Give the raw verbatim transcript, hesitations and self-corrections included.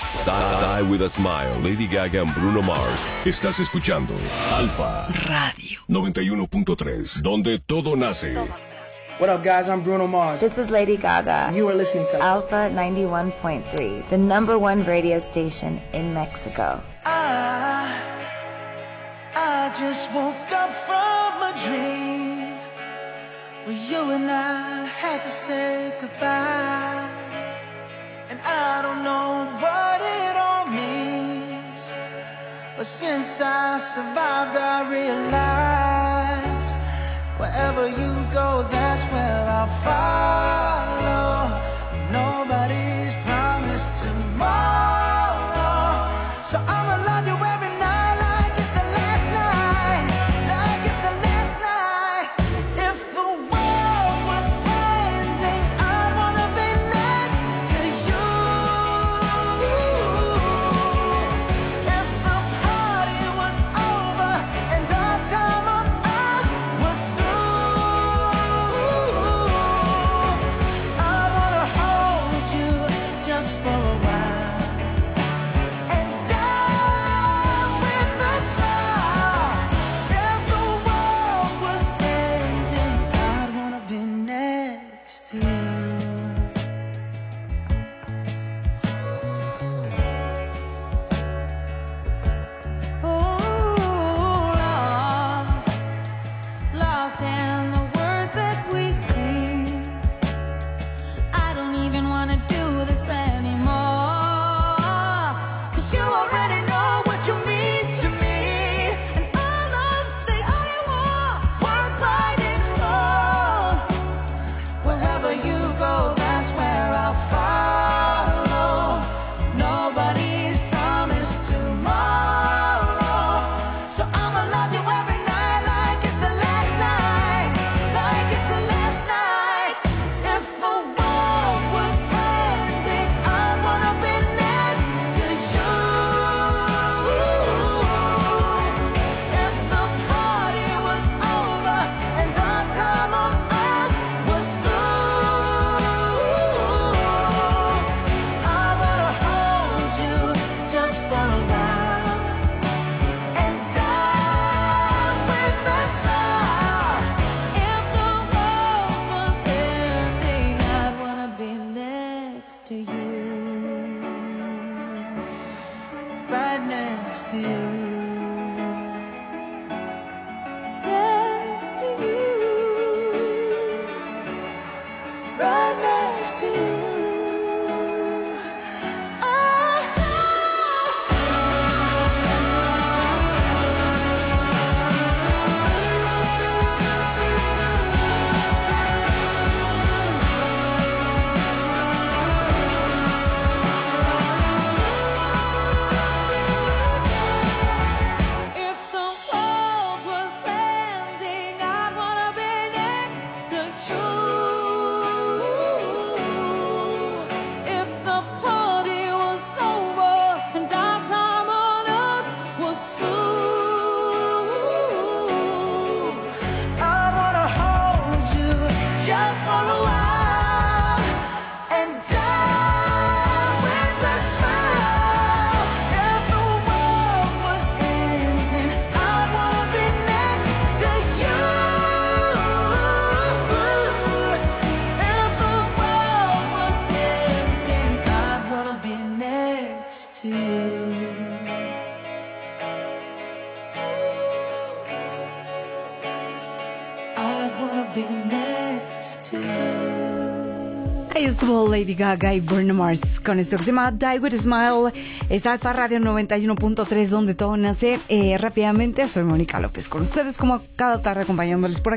Die with a Smile, Lady Gaga and Bruno Mars. Estás escuchando Alfa Radio noventa y uno punto tres, donde todo nace. What up, guys? I'm Bruno Mars. This is Lady Gaga. You are listening to Alpha ninety-one point three, the number one radio station in Mexico. I, I just woke up from a dream where you and I had to say goodbye. And I don't know what it all means, but since I survived I realized wherever you go, that's where I'll follow. Nobody's promised tomorrow, so I'ma love you every night like it's the last night, like it's the last night. If the world was ending, I'd wanna be next to you. If the party was over and our time on earth was through, I wanna hold you just for a while and die with a smile. If the world was ending, I'd wanna be next to you. Oh, lost, lost in the words that we sing. I don't even wanna do this anymore, 'cause you already know what you mean to me. And all those things you want, worth fighting for. Wherever you go, that's where I'll follow. Nobody's promised tomorrow, so I'ma love you every night like it's the last night, like it's the last night. If the world was ending, I'd wanna be next to you. If the party was over and our time on earth was through, I wanna hold you just for a while and die with a smile. If the world was ending, I'd wanna be next to you, right next to you, next to you, right next to you. If the world was ending, I'd wanna be next to you. If the party was over and our time on earth was through, I wanna hold you just for a while and die with a smile. If the world was ending, I'd wanna be next to you. If the world was ending, I'd wanna be next to you. I'd wanna be next to you. Ahí estuvo Lady Gaga y Bruno Mars con esto que se llama Die With a Smile. Es Alfa Radio noventa y uno punto tres, donde todo nace. Eh, rápidamente, soy Mónica López con ustedes como cada tarde acompañándoles por aquí.